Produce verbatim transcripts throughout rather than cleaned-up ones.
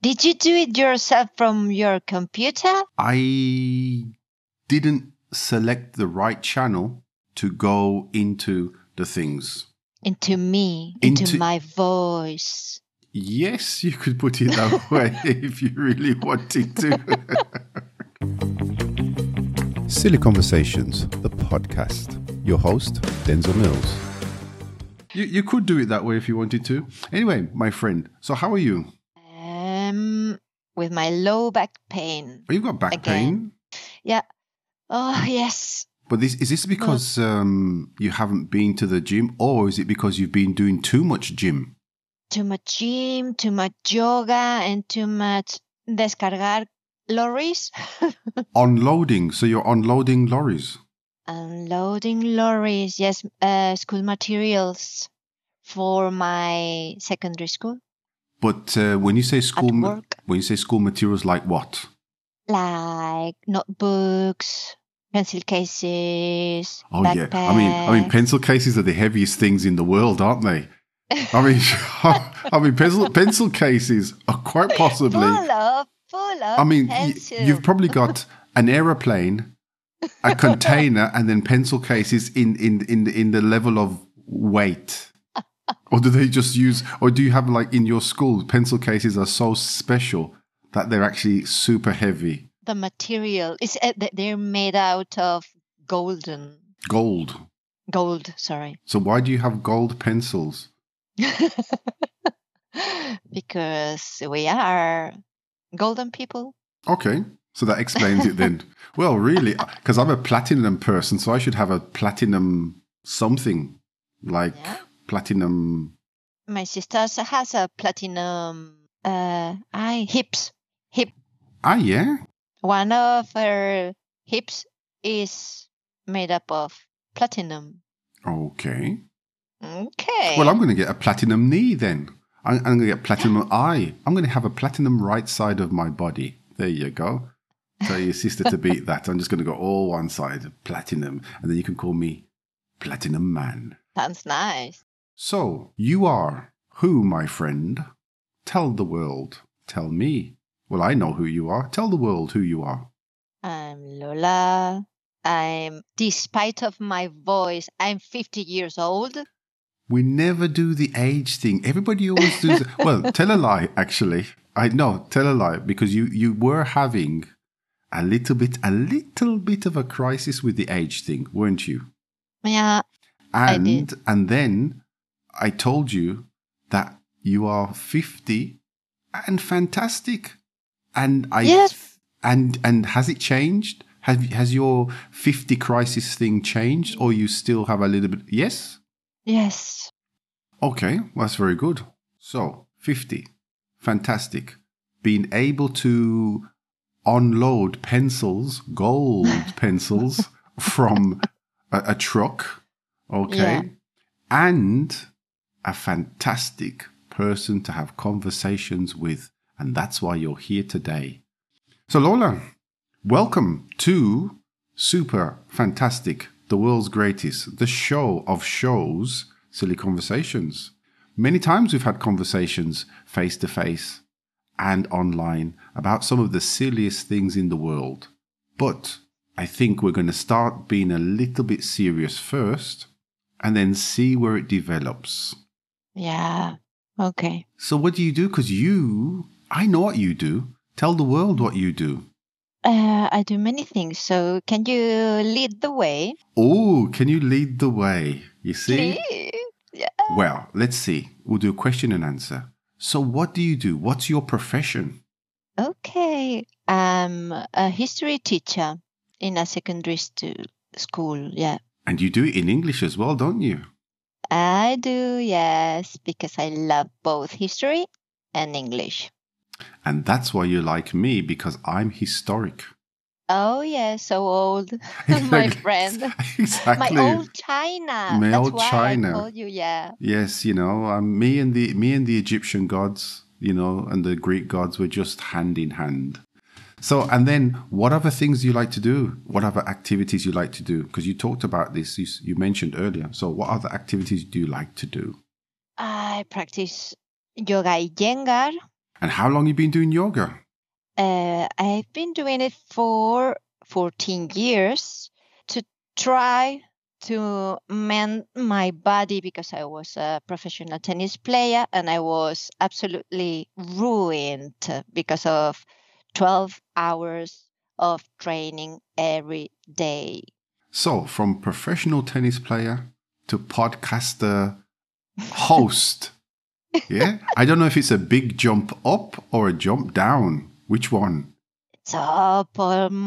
Did you do it yourself from your computer? I didn't select the right channel to go into the things. Into me, into, Into- my voice. Yes, you could put it that way if you really wanted to. Silly Conversations, the podcast. Your host, Denzel Mills. You, you could do it that way if you wanted to. Anyway, my friend, so how are you? Um, with my low back pain. Oh, you've got back Again. pain? Yeah. Oh, yes. But this, is this because um, you haven't been to the gym, or is it because you've been doing too much gym? Too much gym, too much yoga, and too much descargar lorries. Unloading. So you're unloading lorries. Unloading lorries. Yes, uh, school materials for my secondary school. But uh, when you say school, At ma- work. when you say school materials, like what? Like notebooks, pencil cases, Oh backpacks. yeah, I mean, I mean, pencil cases are the heaviest things in the world, aren't they? I mean, I mean, pencil pencil cases are quite possibly. Full of, full of I mean, y- pencil. you've probably got an aeroplane, a container, and then pencil cases in in in the, in the level of weight. Or do they just use? Or do you have like in your school, pencil cases are so special that they're actually super heavy? The material is uh, th- they're made out of golden Gold. gold. Sorry, So why do you have gold pencils? because we are golden people. Okay, so that explains it then. Well, really, because I'm a platinum person, so I should have a platinum something like Yeah. platinum. My sister also has a platinum uh eye hips hip. Ah, yeah. One of her hips is made up of platinum. Okay. Okay. Well, I'm going to get a platinum knee then. I'm, I'm going to get platinum eye. I'm going to have a platinum right side of my body. There you go. Tell your sister to beat that. I'm just going to go all one side, platinum, and then you can call me Platinum Man. Sounds nice. So, you are who, my friend? Tell the world. Tell me. Well, I know who you are. Tell the world who you are. I'm Lola. I'm, despite of my voice, I'm fifty years old. We never do the age thing. Everybody always does. Well, tell a lie, actually. I know, tell a lie, because you, you were having a little bit, a little bit of a crisis with the age thing, weren't you? Yeah, I And did. and then I told you that you are fifty and fantastic. And I Yes. and and has it changed? Have has your fifty crisis thing changed, or you still have a little bit? Yes. Yes. Okay, well, that's very good. So, fifty. Fantastic. Being able to unload pencils, gold pencils, from a, a truck. Okay. Yeah. And a fantastic person to have conversations with. And that's why you're here today. So, Lola, welcome to Super Fantastic, the world's greatest, the show of shows, Silly Conversations. Many times we've had conversations face to face and online about some of the silliest things in the world. But I think we're going to start being a little bit serious first and then see where it develops. Yeah. Okay. So what do you do? Because you, I know what you do. Tell the world what you do. Uh, I do many things. So can you lead the way? Oh, can you lead the way? You see? Please. Yeah. Well, let's see. We'll do a question and answer. So what do you do? What's your profession? Okay. I'm a history teacher in a secondary stu- school. Yeah. And you do it in English as well, don't you? I do, yes, because I love both history and English. And that's why you like me, because I'm historic. Oh, yeah, so old, my friend. Exactly. My old China. My That's old why China. I called you, yeah. Yes, you know, um, me and the me and the Egyptian gods, you know, and the Greek gods were just hand in hand. So, and then what other things do you like to do? What other activities you like to do? Because you talked about this, you, you mentioned earlier. So what other activities do you like to do? I practice yoga Iyengar. And how long have you been doing yoga? Uh, I've been doing it for fourteen years to try to mend my body because I was a professional tennis player and I was absolutely ruined because of twelve hours of training every day. So, from professional tennis player to podcaster host. Yeah? I don't know if it's a big jump up or a jump down. Which one? It's up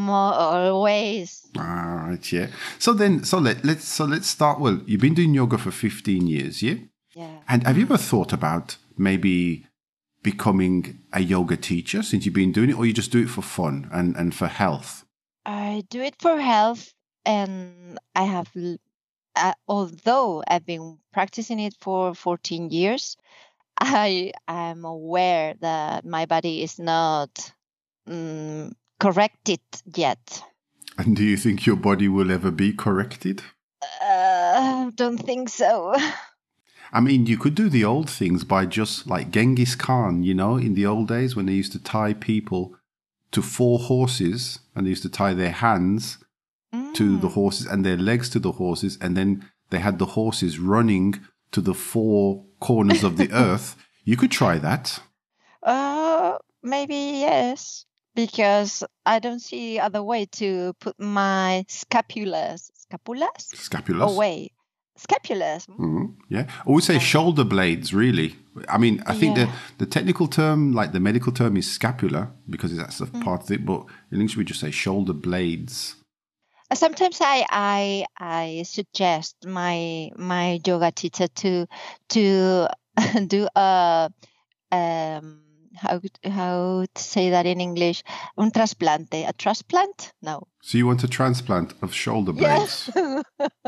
always. All right, yeah. So then, so let, let's so let's start. Well, you've been doing yoga for fifteen years, yeah? Yeah. And have you ever thought about maybe becoming a yoga teacher since you've been doing it, or you just do it for fun and, and for health? I do it for health, and I have, uh, although I've been practicing it for fourteen years, I am aware that my body is not um, corrected yet. And do you think your body will ever be corrected? Uh, don't think so. I mean, you could do the old things by just like Genghis Khan, you know, in the old days when they used to tie people to four horses and they used to tie their hands mm. to the horses and their legs to the horses. And then they had the horses running to the four corners of the earth. You could try that. Uh, maybe yes, because I don't see other way to put my scapulas, scapulas, scapulas away. Scapulas. Mm-hmm. Yeah. Or we say shoulder blades, really. I mean, I think yeah. the, the technical term, like the medical term is scapula because that's the mm. part of it. But in English, we just say shoulder blades. Sometimes I I I suggest my my yoga teacher to to do a um how how to say that in English, un trasplante, a transplant? No. So you want a transplant of shoulder blades? Yeah.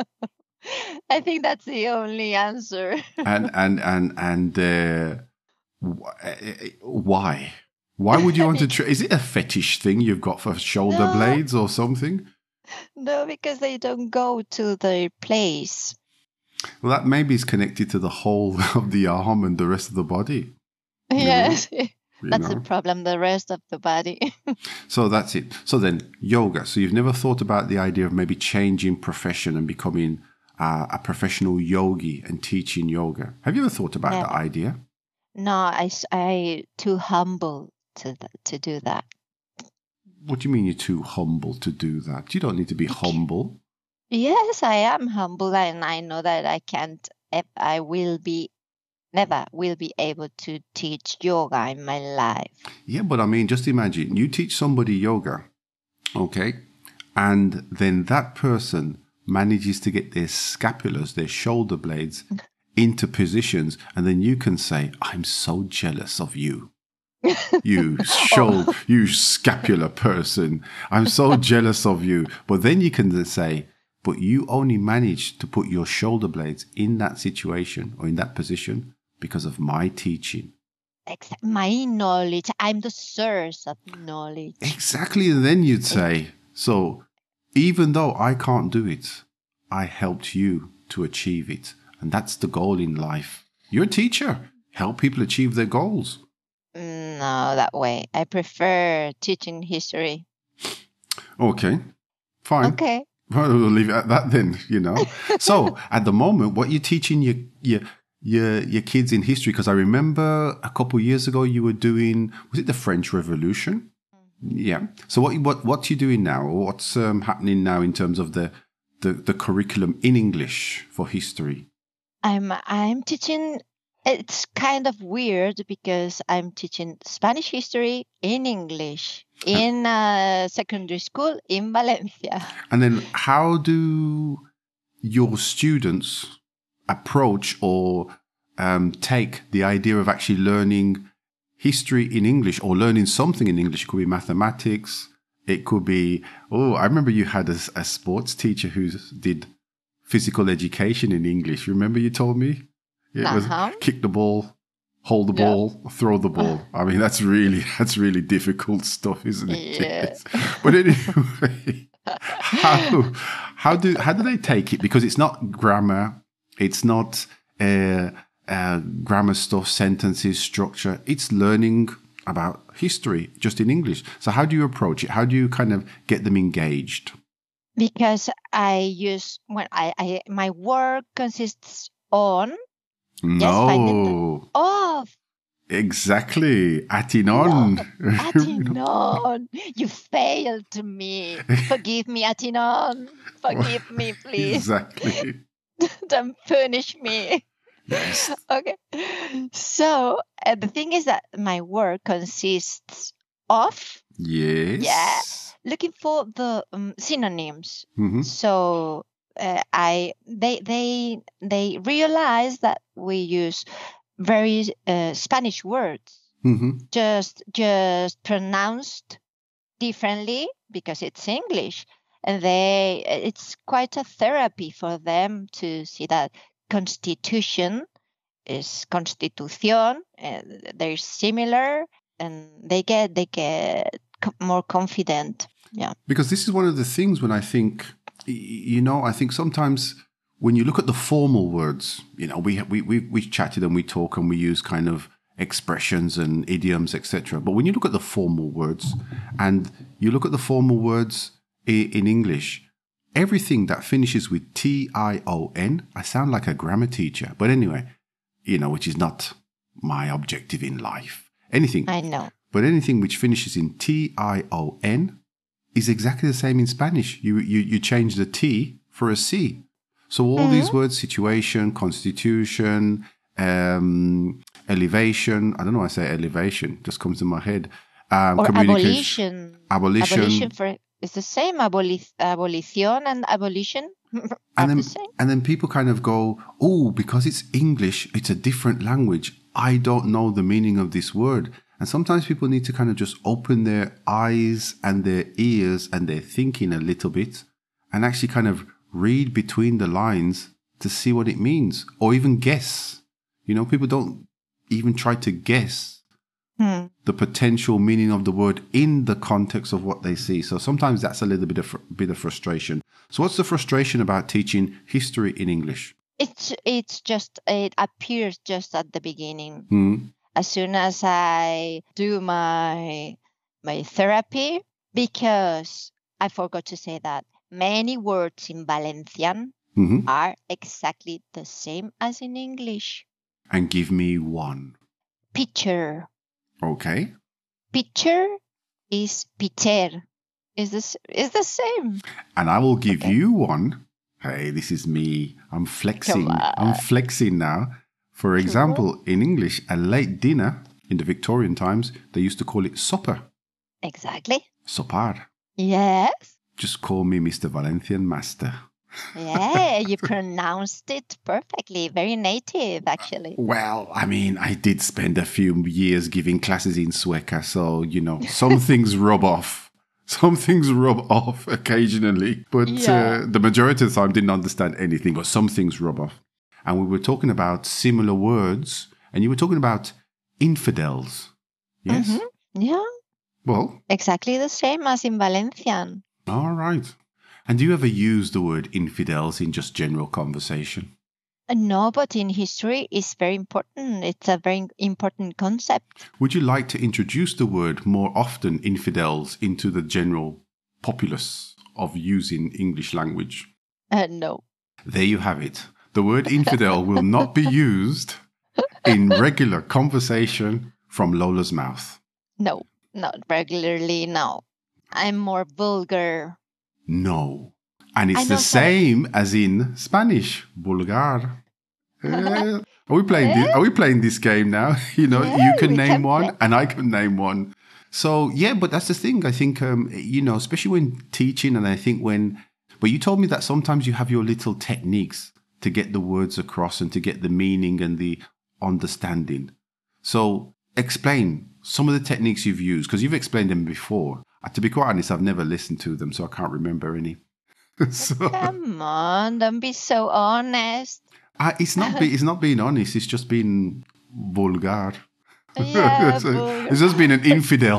I think that's the only answer. and and and and uh, why? Why would you want to? Tra- is it a fetish thing you've got for shoulder no. blades or something? No, because they don't go to their place. Well, that maybe is connected to the whole of the arm and the rest of the body. Yes, that's the problem, the rest of the body. So that's it. So then, yoga. So you've never thought about the idea of maybe changing profession and becoming uh, a professional yogi and teaching yoga. Have you ever thought about yeah. that idea? No, I, I too humble to to do that. What do you mean you're too humble to do that? You don't need to be humble. Yes, I am humble, and I know that I can't, I will be, never will be able to teach yoga in my life. Yeah, but I mean, just imagine you teach somebody yoga, okay, and then that person manages to get their scapulas, their shoulder blades, into positions, and then you can say, I'm so jealous of you. You shoulder, you scapular person. I'm so jealous of you. But then you can say, but you only managed to put your shoulder blades in that situation or in that position because of my teaching. Exactly. My knowledge. I'm the source of knowledge. Exactly. And then you'd say, so even though I can't do it, I helped you to achieve it. And that's the goal in life. You're a teacher. Help people achieve their goals. No, that way. I prefer teaching history. Okay, fine. Okay. Well, we'll leave it at that then, you know. So at the moment, what you're teaching your your your, your kids in history, because I remember a couple of years ago you were doing, was it the French Revolution? Mm-hmm. Yeah. So what what what you doing now, or what's um, happening now in terms of the, the the curriculum in English for history? I'm I'm teaching. It's kind of weird because I'm teaching Spanish history in English in a secondary school in Valencia. And then how do your students approach or um, take the idea of actually learning history in English or learning something in English? It could be mathematics. It could be, oh, I remember you had a, a sports teacher who did physical education in English. Remember you told me? Yeah, it was uh-huh. kick the ball, hold the yeah. ball, throw the ball. I mean, that's really that's really difficult stuff, isn't it? Yeah. But anyway, how how do how do they take it? Because it's not grammar, it's not uh, uh, grammar stuff, sentences, structure. It's learning about history just in English. So how do you approach it? How do you kind of get them engaged? Because I use when I, I my work consists on yes finding the, No. oh Exactly. Atinon. no, Atinon, you failed to me. Forgive me, Atinon. Forgive me, please. Exactly. Don't punish me. Yes. Okay. So uh, the thing is that my work consists of Yes. yeah looking for the um, synonyms. Mm-hmm. So uh, I they they they realize that we use very uh, Spanish words, Mm-hmm. just just pronounced differently because it's English, and they it's quite a therapy for them to see that constitution is constitución, and they're similar, and they get they get co- more confident. Yeah. Because this is one of the things when I think, y- you know, I think sometimes when you look at the formal words, you know, we we we we chatted and we talk and we use kind of expressions and idioms, et cetera. But when you look at the formal words and you look at the formal words i- in English, everything that finishes with T I O N, I sound like a grammar teacher. But anyway, you know, which is not my objective in life. Anything, I know. but anything which finishes in T I O N is exactly the same in Spanish. You you you change the T for a C. So all Mhm. these words, situation, constitution, um, elevation. I don't know why I say elevation. Just comes to my head. Um, Or communication- abolition. Abolition. for it's the same. Aboli- abolición and abolition are And then, the same. and then people kind of go, oh, because it's English, it's a different language. I don't know the meaning of this word. And sometimes people need to kind of just open their eyes and their ears and their thinking a little bit and actually kind of read between the lines to see what it means or even guess. You know, people don't even try to guess Hmm. the potential meaning of the word in the context of what they see. So sometimes that's a little bit of fr- bit of frustration. So what's the frustration about teaching history in English? It's it's just it appears just at the beginning. Hmm. As soon as I do my my therapy, because I forgot to say that many words in Valencian Mm-hmm. are exactly the same as in English. And give me one. Picture. Okay. Picture is pitcher. Is this is the same? And I will give Okay. you one. Hey, this is me. I'm flexing. Come on. I'm flexing now. For example, in English, a late dinner in the Victorian times, they used to call it supper. Exactly. Sopar. Yes. Just call me Mister Valencian Master. Yeah, you pronounced it perfectly. Very native, actually. Well, I mean, I did spend a few years giving classes in Sueca, so, you know, some things rub off. Some things rub off occasionally, but Yeah. uh, the majority of the time didn't understand anything, but some things rub off. And we were talking about similar words, and you were talking about infidels. Yes? Mhm. Yeah, Well, exactly the same as in Valencian. all right. And do you ever use the word infidels in just general conversation? Uh, No, but in history, it's very important. It's a very important concept. Would you like to introduce the word more often, infidels, into the general populace of using English language? Uh, no. There you have it. The word infidel will not be used in regular conversation from Lola's mouth. No, not regularly, no. I'm more vulgar. No. And I it's know the some- same as in Spanish, vulgar. Eh, are we playing this? Are we playing this game now? You know, Yeah, you can we name can one, play. and I can name one. So yeah, but that's the thing. I think um, you know, especially when teaching, and I think when. But you told me that sometimes you have your little techniques to get the words across and to get the meaning and the understanding. So explain some of the techniques you've used because you've explained them before. Uh, to be quite honest, I've never listened to them, so I can't remember any. so, Come on, don't be so honest. Uh, it's not be, it's not being honest. It's just being vulgar. Yeah, So vulgar. it's just being an infidel.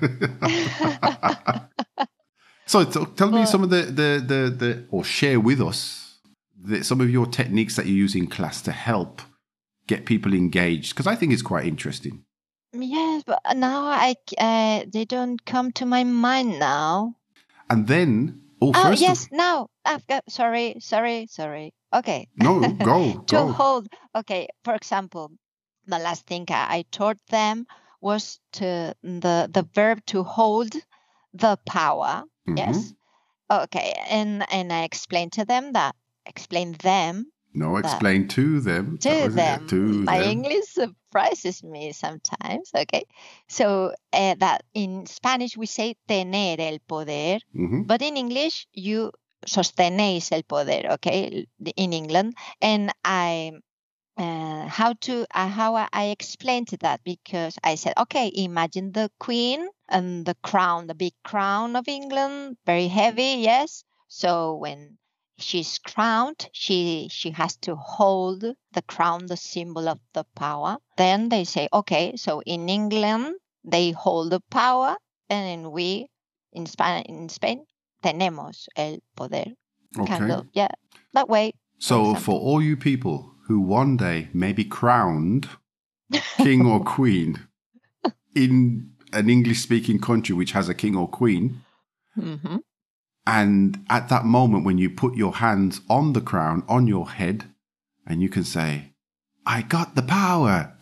so t- tell me Well- some of the, the, the, the or share with us the, some of your techniques that you use in class to help get people engaged because I think it's quite interesting. Yeah, yes, but now I c- uh, they don't come to my mind now. And then, oh, Oh, first of yes, now I've got. Sorry, sorry, sorry. Okay. no, go, To go. hold. Okay, for example, the last thing I, I taught them was to the the verb to hold the power. Mhm. Yes. Okay, and and I explained to them that explain them No, that explain to them. That to was it. To them. My them. English surprises me sometimes. Okay, so uh, that in Spanish we say tener el poder, Mhm. but in English you sostenéis el poder. Okay, in England, and I uh, how to uh, how I, I explained that because I said, okay, imagine the queen and the crown, the big crown of England, very heavy, yes. So when she's crowned, she she has to hold the crown, the symbol of the power. Then they say, okay, so in England they hold the power, and in we in Spain in Spain tenemos el poder. Kind Okay. of, yeah, that way. For So, for example. all you people who one day may be crowned king or queen in an English speaking country which has a king or queen, hmm and at that moment when you put your hands on the crown, on your head, and you can say, I got the power.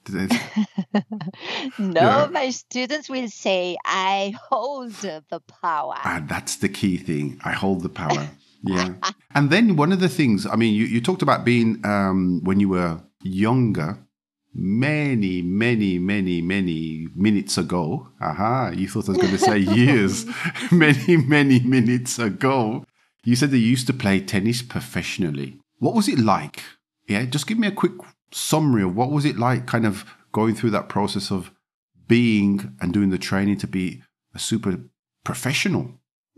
No, Yeah. my students will say, I hold the power. And that's the key thing. I hold the power. Yeah. And then one of the things, I mean, you, you talked about being, um, when you were younger, many, many, many, many minutes ago. Aha, you thought I was going to say years. Many, many minutes ago. You said that you used to play tennis professionally. What was it like? Yeah, just give me a quick summary of what was it like kind of going through that process of being and doing the training to be a super professional.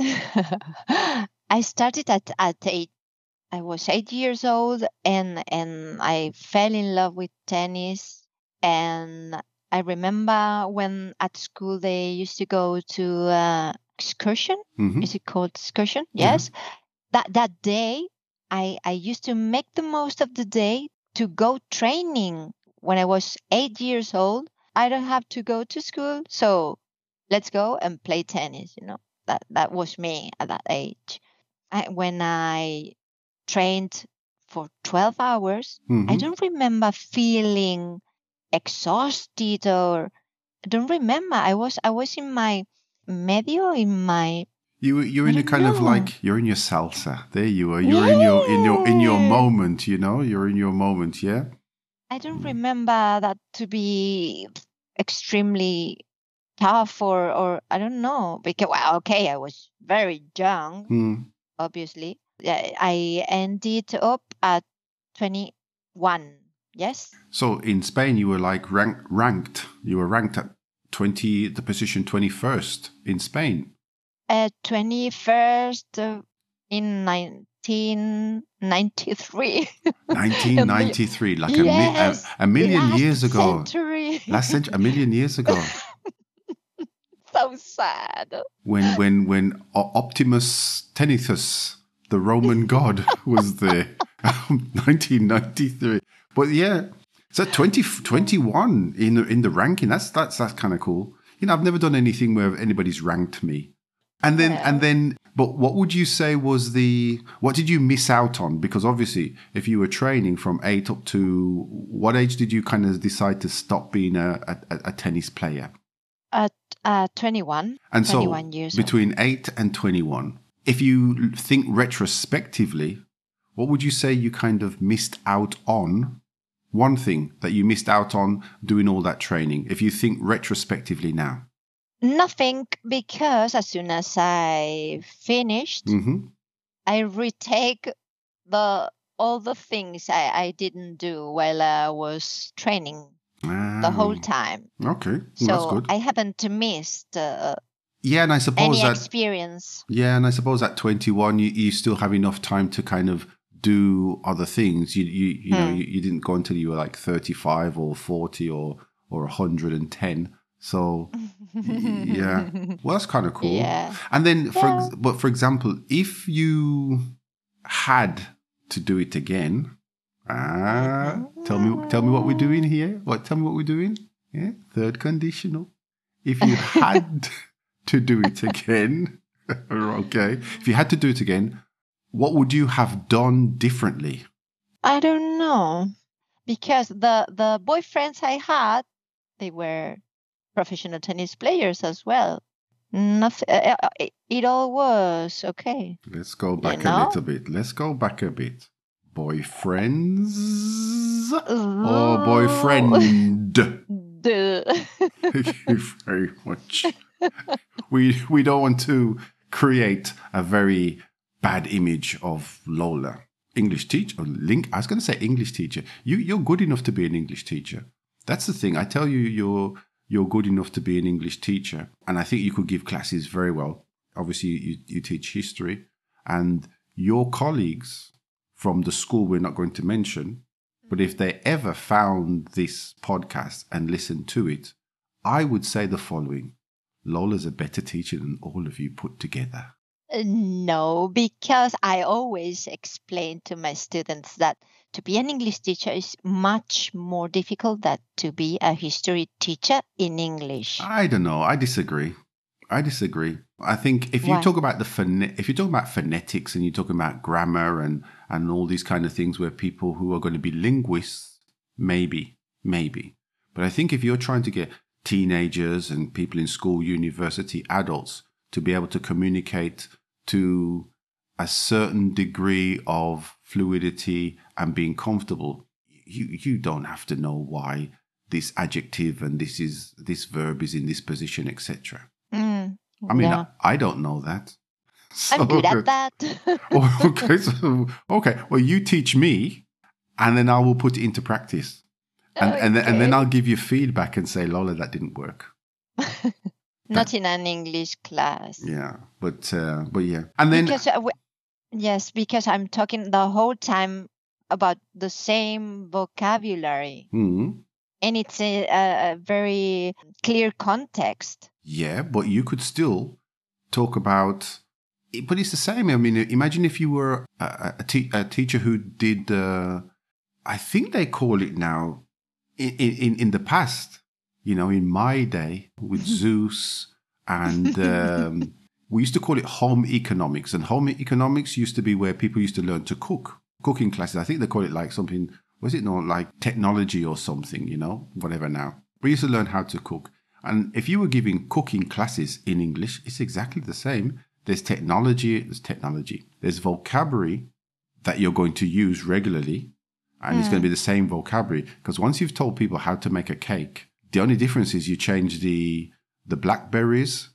I started at, at eight. I was eight years old and and I fell in love with tennis. And I remember when at school they used to go to uh, excursion. Mhm. Is it called excursion? Yeah. Yes. That that day, I I used to make the most of the day to go training. When I was eight years old, I don't have to go to school, so let's go and play tennis. You know that that was me at that age. I, when I trained for twelve hours, I Mhm. don't remember feeling exhausted or I don't remember. I was I was in my medio in my You were- you're I in a don't kind of know. like you're in your salsa. There you are. You're in your in your in your Yeah. moment. You know, you're in your moment. Yeah. I don't remember that to be extremely tough or or I don't know because well okay I was very young Hmm. obviously. Yeah, I ended up at twenty-one. Yes. So in Spain, you were like rank, ranked. You were ranked at twenty, the position twenty-first in Spain. At twenty-first uh, in nineteen ninety-three. nineteen ninety-three, like a, mi- a, Yes, a million last years ago. century. Last century, a million years ago. So sad. when when when O- Optimus Tenithus, the Roman god, was there, nineteen ninety-three. But yeah, so twenty, twenty-one in the in the ranking. That's that's that's kind of cool. You know, I've never done anything where anybody's ranked me. And then Yeah. and then, but what would you say was the what did you miss out on? Because obviously, if you were training from eight up to what age did you kind of decide to stop being a a, a tennis player? At uh, twenty-one. And so, twenty-one years old. between eight and twenty-one, if you think retrospectively, what would you say you kind of missed out on? One thing that you missed out on doing all that training, if you think retrospectively now. Nothing, because as soon as I finished, Mm-hmm. I retake the all the things I, I didn't do while I was training the whole time. Okay, well, that's So good. I haven't missed uh, Yeah, and I suppose any that experience. yeah, and I suppose at twenty-one, you, you still have enough time to kind of do other things. You you you know Hmm. you, you didn't go until you were like thirty-five or forty or or one hundred ten. So y- yeah, well, that's kind of cool. Yeah. And then for Yeah. ex- but for example, if you had to do it again, ah, tell me tell me what we're doing here. What tell me what we're doing? Yeah, third conditional. If you had to do it again, okay. If you had to do it again, what would you have done differently? I don't know. Because the, the boyfriends I had, they were professional tennis players as well. Nothing, uh, uh, it, it all was okay. Let's go back You know? a little bit. Let's go back a bit. Boyfriends or boyfriend? Duh. Thank you very much. We we don't want to create a very bad image of Lola. English teacher, link. I was going to say English teacher. You you're good enough to be an English teacher. That's the thing. I tell you, you're you're good enough to be an English teacher, and I think you could give classes very well. Obviously, you you teach history, and your colleagues from the school we're not going to mention, but if they ever found this podcast and listened to it, I would say the following: Lola's a better teacher than all of you put together. No, because I always explain to my students that to be an English teacher is much more difficult than to be a history teacher in English. I don't know. I disagree. I disagree. I think if you Why? talk about the phone- if you're talking about phonetics and you're talking about grammar and and all these kind of things where people who are going to be linguists, maybe, maybe. But I think if you're trying to get teenagers and people in school, university, adults to be able to communicate to a certain degree of fluidity and being comfortable, you you don't have to know why this adjective and this is this verb is in this position, et cetera. Mm, I mean, yeah. I, I don't know that. So, I'm good at that. Oh, okay, so okay. Well, you teach me, and then I will put it into practice, and and then, and then Okay. I'll give you feedback and say, Lola, that didn't work. Not in an English class. Yeah, but uh, but yeah, and then Because uh, we, yes, because I'm talking the whole time about the same vocabulary, hmm, and it's a, a, a very clear context. yeah, but you could still talk about. But it's the same. I mean, imagine if you were a, a, te- a teacher who did. Uh, I think they call it now. In, in in the past, you know, in my day with Zeus, and um, we used to call it home economics. And home economics used to be where people used to learn to cook, cooking classes. I think they call it like something. Was it not like technology or something? You know, whatever. Now we used to learn how to cook. And if you were giving cooking classes in English, it's exactly the same. There's technology, there's technology, there's vocabulary that you're going to use regularly, and mm. it's going to be the same vocabulary. Because once you've told people how to make a cake, the only difference is you change the the blackberries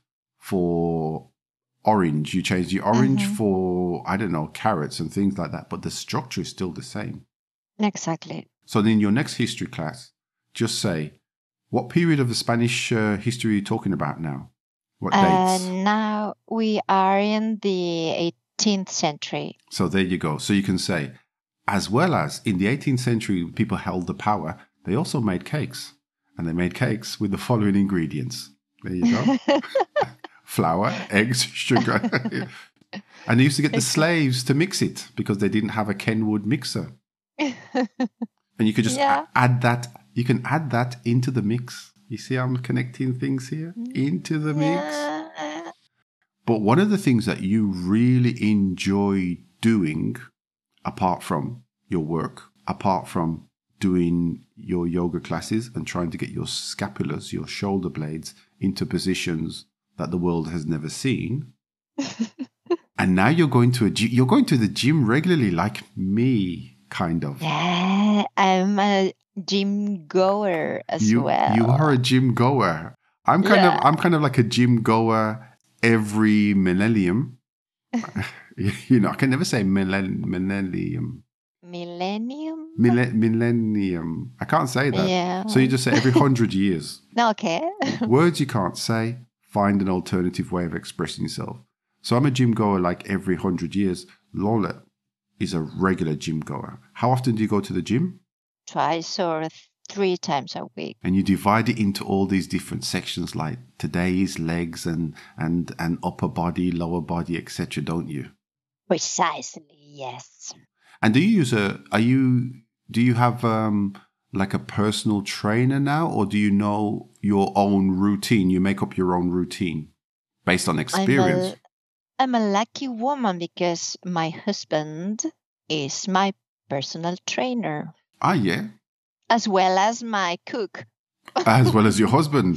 for orange, you change the orange mm-hmm. for, I don't know, carrots and things like that, but the structure is still the same. Exactly. So then in your next history class, just say, what period of the Spanish uh, history are you talking about now? What dates? Uh, now we are in the eighteenth century. So there you go. So you can say, as well as in the eighteenth century, people held the power, they also made cakes. And they made cakes with the following ingredients. There you go. Flour, eggs, sugar. And they used to get the slaves to mix it because they didn't have a Kenwood mixer. And you could just yeah. add that. You can add that into the mix. You see I'm connecting things here? Into the mix. Yeah. But one of the things that you really enjoy doing, apart from your work, apart from doing your yoga classes and trying to get your scapulars, your shoulder blades, into positions that the world has never seen. And now you're going to a g- you're going to the gym regularly, like me, kind of. Yeah, I'm a gym goer as you, well. You are a gym goer. I'm kind yeah. of I'm kind of like a gym goer every millennium. You know, I can never say millenn- millennium. Millennium? Mille- millennium. I can't say that. Yeah. So you just say every hundred years. Okay. Words you can't say, find an alternative way of expressing yourself. So I'm a gym goer like every hundred years. Lola is a regular gym goer. How often do you go to the gym? Twice or three times a week. And you divide it into all these different sections, like today's legs and and and upper body, lower body, et cetera. Don't you? Precisely, yes. And do you use a? Are you? Do you have um like a personal trainer now, or do you know your own routine? You make up your own routine based on experience. I'm a, I'm a lucky woman because my husband is my personal trainer. Ah, yeah. As well as my cook. As well as your husband.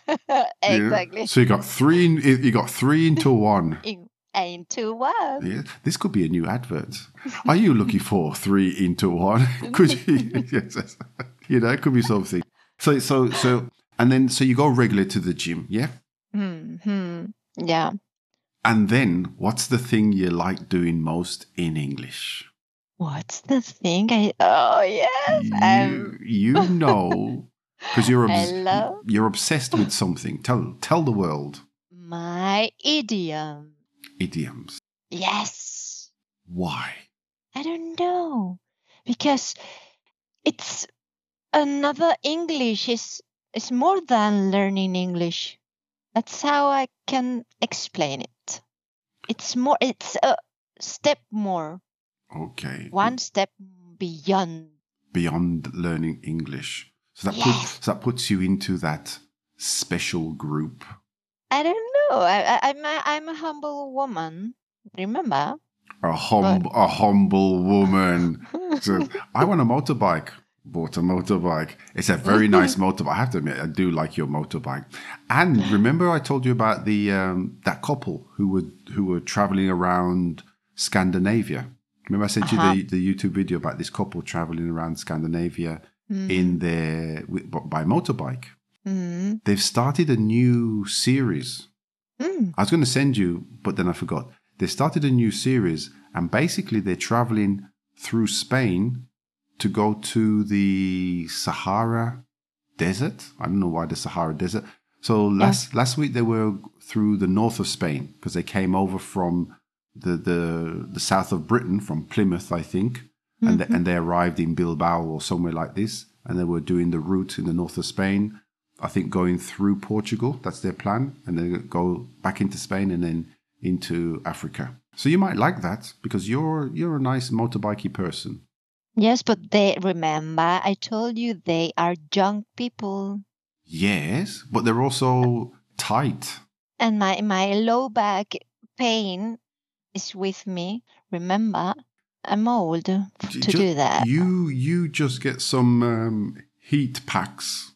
Exactly. Yeah. So you got three. You got three into one. In, into one. Yeah. This could be a new advert. Are you looking for three into one? Could you? Yes. You know, it could be something. So, so, so, and then so you go regularly to the gym, yeah. Hmm. Yeah. And then, what's the thing you like doing most in English? What's the thing? I oh yes. You, um, you know. Because you're obs- love you're obsessed with something. Tell tell the world. My idiom. Idioms. Yes. Why? I don't know. Because it's another English is is more than learning English. That's how I can explain it. It's more it's a step more. Okay. One step beyond. Beyond learning English. So that, Yes. puts, so that puts you into that special group. I don't know. I, I, I'm a, I'm a humble woman. Remember? A hum, But- a humble woman. So I want a motorbike. Bought a motorbike. It's a very nice motorbike. I have to admit, I do like your motorbike. And remember, I told you about the um, that couple who were who were traveling around Scandinavia. Remember, I sent Uh-huh. you the, the YouTube video about this couple traveling around Scandinavia in their with- by motorbike. Mm. They've started a new series. Mm. I was going to send you, but then I forgot. They started a new series, and basically they're traveling through Spain to go to the Sahara Desert. I don't know why the Sahara Desert. So last last week they were through the north of Spain because they came over from the, the the south of Britain, from Plymouth, I think, and they, and they arrived in Bilbao or somewhere like this, and they were doing the route in the north of Spain. I think going through Portugal, that's their plan, and then go back into Spain and then into Africa. So you might like that because you're you're a nice motorbikey person. Yes, but they remember I told you they are young people. Yes, but they're also tight. And my, my low back pain is with me. Remember, I'm old to Ju- do ju- that. You you just get some um, heat packs,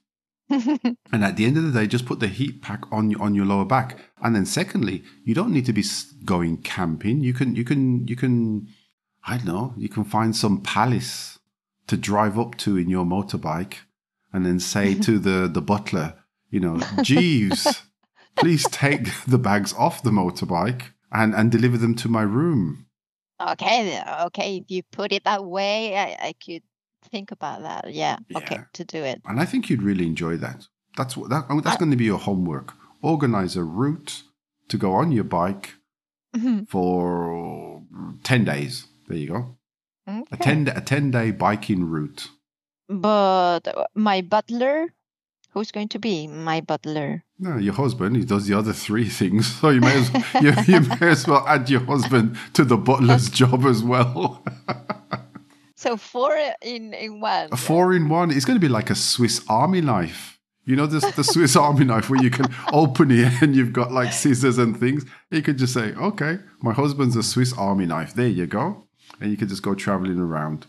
and at the end of the day, just put the heat pack on your on your lower back. And then, secondly, you don't need to be s- going camping. You can you can you can I don't know. You can find some palace to drive up to in your motorbike, and then say to the the butler, you know, Jeeves, please take the bags off the motorbike and and deliver them to my room. Okay, okay. If you put it that way, I, I could think about that. Yeah, okay, Yeah. to do it. And I think you'd really enjoy that. That's what that, that's going to be your homework. Organize a route to go on your bike for ten days. There you go. A Okay. ten a ten day biking route. But uh, my butler, who's going to be my butler? No, your husband, he does the other three things. So you may as you, you may as well add your husband to the butler's job as well. So four in in one. A four in one. It's going to be like a Swiss Army knife. You know, this the Swiss Army knife where you can open it and you've got like scissors and things. You could just say, okay, my husband's a Swiss Army knife. There you go. And you could just go traveling around.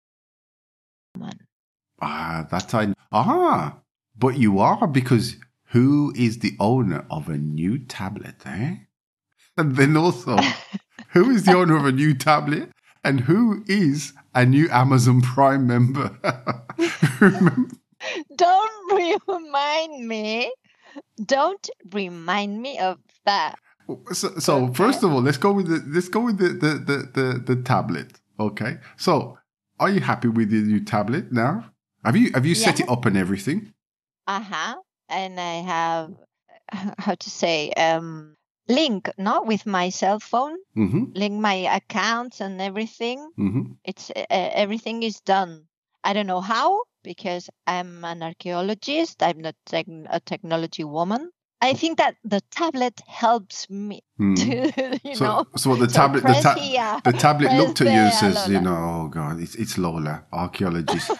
Ah, that I... Ah, but you are, because who is the owner of a new tablet, eh? And then also, who is the owner of a new tablet? And who is a new Amazon Prime member? Remember? Don't remind me. Don't remind me of that. So, so Okay. first of all, let's go with the let's go with the the, the, the the tablet. Okay. So, are you happy with your new tablet now? Have you have you set Yeah. it up and everything? Uh-huh. And I have how to say um link, not with my cell phone, Mm-hmm. link my accounts and everything. Mm-hmm. It's uh, everything is done. I don't know how, because I'm an archaeologist. I'm not tech- a technology woman. I think that the tablet helps me Mm. to, you So, know. so what the So tablet the, press ta- here, the tablet press looked at you and there, says, you Lola. know, oh God, it's it's Lola, archaeologist.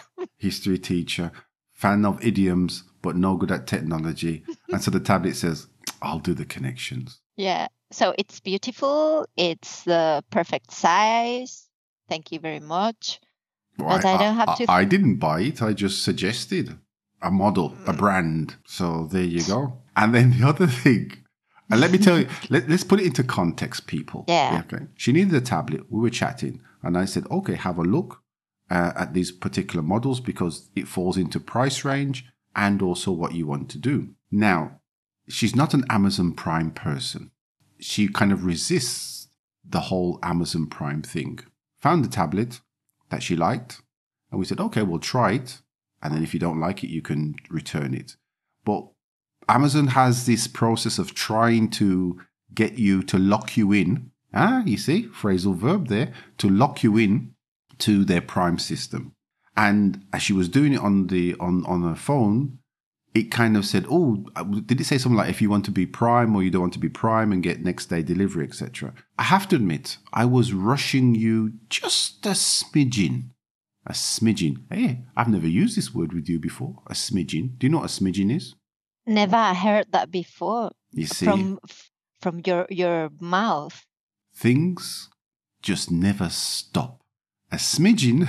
history teacher, fan of idioms, but no good at technology. And so the tablet says, I'll do the connections. Yeah. So it's beautiful. It's the perfect size. Thank you very much. Well, But I, I don't have I, to. I didn't buy it. I just suggested a model, a brand. So there you go. And then the other thing, and let me tell you, let, let's put it into context, people. Yeah. Okay. She needed a tablet. We were chatting. And I said, okay, have a look uh, at these particular models because it falls into price range and also what you want to do. Now, she's not an Amazon Prime person. She kind of resists the whole Amazon Prime thing. Found a tablet that she liked. And we said, okay, we'll try it. And then if you don't like it, you can return it. But Amazon has this process of trying to get you to lock you in. Ah, you see, phrasal verb there, to lock you in to their Prime system. And as she was doing it on the on, on her phone, it kind of said, oh, did it say something like if you want to be Prime or you don't want to be Prime and get next day delivery, et cetera. I have to admit, I was rushing you just a smidgen. A smidgen. Hey, I've never used this word with you before. A smidgen. Do you know what a smidgen is? Never heard that before. You see, from from your your mouth. Things just never stop. A smidgen.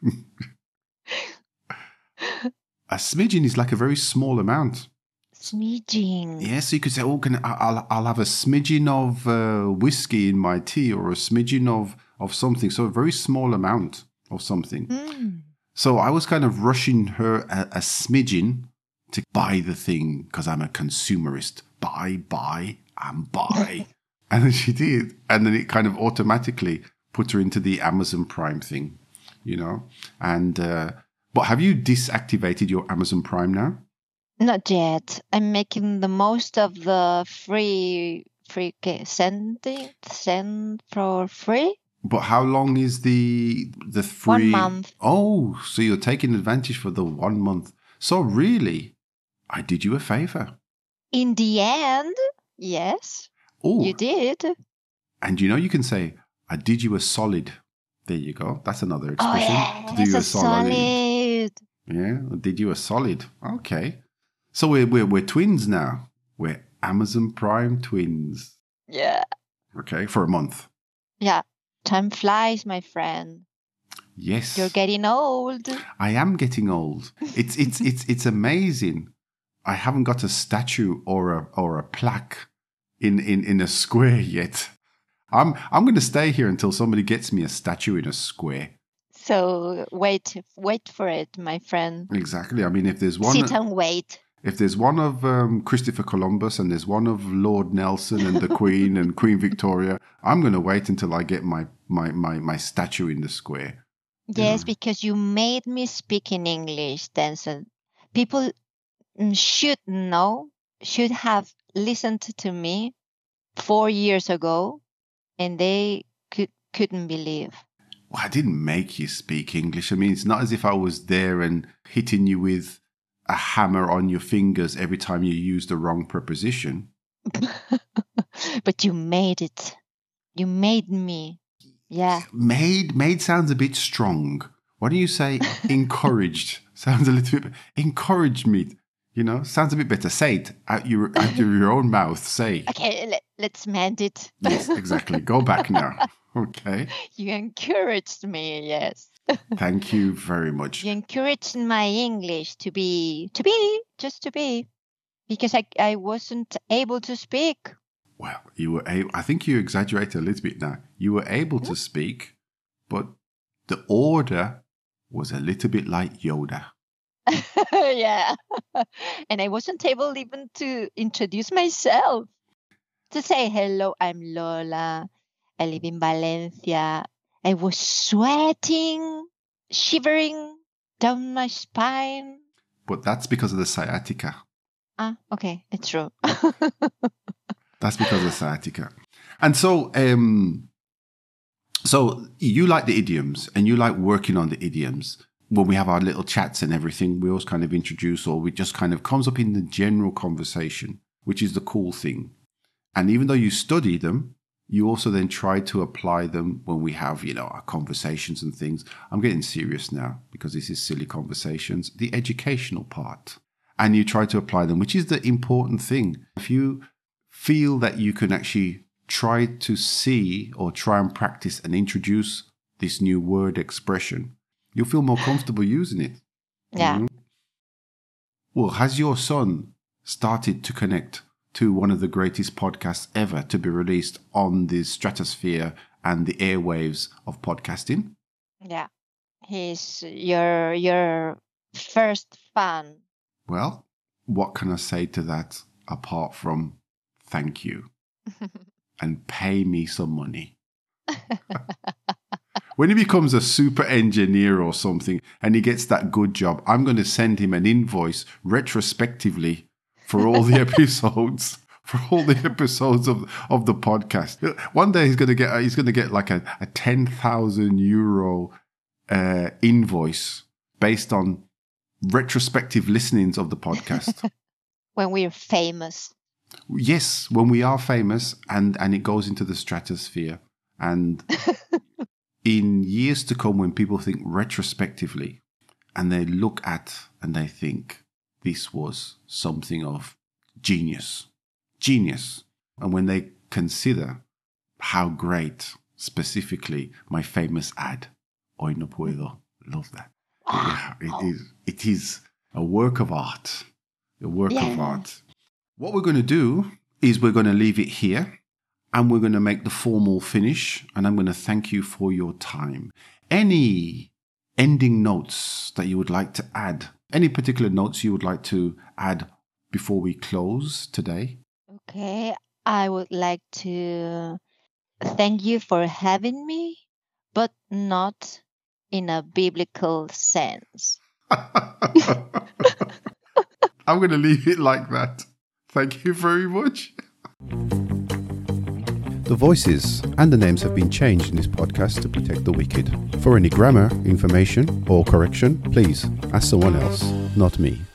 A smidgen is like a very small amount. Smidgen. Yeah, so you could say, oh, can I, I'll, I'll have a smidgen of uh, whiskey in my tea or a smidgen of, of something. So a very small amount of something. Mm. So I was kind of rushing her a, a smidgen to buy the thing because I'm a consumerist. Buy, buy, and buy. And then she did. And then it kind of automatically put her into the Amazon Prime thing, you know. And... Uh, But have you deactivated your Amazon Prime now? Not yet. I'm making the most of the free, free sending, send for free. But how long is the the free? One month. Oh, so you're taking advantage for the one month. So really, I did you a favor. In the end, yes, oh, you did. And you know, you can say, I did you a solid. There you go. That's another expression. Oh, yeah, to do you a, a solid. solid. Yeah, did you a solid. Okay. So we're, we're, we're twins now. We're Amazon Prime twins. Yeah. Okay, for a month. Yeah. Time flies, my friend. Yes. You're getting old. I am getting old. It's it's it's it's amazing. I haven't got a statue or a or a plaque in, in, in a square yet. I'm I'm going to stay here until somebody gets me a statue in a square. So wait, wait for it, my friend. Exactly. I mean, if there's one, sit and wait. If there's one of um, Christopher Columbus and there's one of Lord Nelson and the Queen and Queen Victoria, I'm going to wait until I get my my my, my statue in the square. Yes, know? Because you made me speak in English, then so people should know, should have listened to me four years ago, and they could couldn't believe. Well, I didn't make you speak English. I mean, it's not as if I was there and hitting you with a hammer on your fingers every time you use the wrong preposition. But you made it. You made me. Yeah. Made made sounds a bit strong. Why don't you say encouraged? Sounds a little bit. Encouraged me. You know, sounds a bit better. Say it out your out of your own mouth. Say. Okay, let, let's mend it. Yes, exactly. Go back now. Okay. You encouraged me. Yes. Thank you very much. You encouraged my English to be to be just to be, because I I wasn't able to speak. Well, you were able, I think you exaggerated a little bit now. You were able to speak, but the order was a little bit like Yoda. Yeah. And I wasn't able even to introduce myself. To say, hello, I'm Lola. I live in Valencia. I was sweating, shivering down my spine. But that's because of the sciatica. Ah, okay. It's true. That's because of sciatica. And so, um, so you like the idioms and you like working on the idioms. When we have our little chats and everything, we always kind of introduce, or it just kind of comes up in the general conversation, which is the cool thing. And even though you study them, you also then try to apply them when we have, you know, our conversations and things. I'm getting serious now because this is silly conversations. The educational part. And you try to apply them, which is the important thing. If you feel that you can actually try to see or try and practice and introduce this new word expression, you'll feel more comfortable using it. Yeah. Mm-hmm. Well, has your son started to connect to one of the greatest podcasts ever to be released on the stratosphere and the airwaves of podcasting? Yeah. He's your your first fan. Well, what can I say to that apart from thank you and pay me some money? When he becomes a super engineer or something and he gets that good job, I'm going to send him an invoice retrospectively for all the episodes, for all the episodes of, of the podcast. One day he's going to get he's going to get like a, a ten thousand euro uh, invoice based on retrospective listenings of the podcast. When we're famous. Yes, when we are famous and, and it goes into the stratosphere. And in years to come, when people think retrospectively and they look at and they think this was something of genius, genius. And when they consider how great, specifically, my famous ad, Hoy No Puedo, love that. Yeah, it is, it is a work of art, a work Yeah. of art. What we're going to do is we're going to leave it here and we're going to make the formal finish, and I'm going to thank you for your time. Any ending notes that you would like to add? Any particular notes you would like to add before we close today? Okay. I would like to thank you for having me, but not in a biblical sense. I'm going to leave it like that. Thank you very much. The voices and the names have been changed in this podcast to protect the wicked. For any grammar, information, or correction, please ask someone else, not me.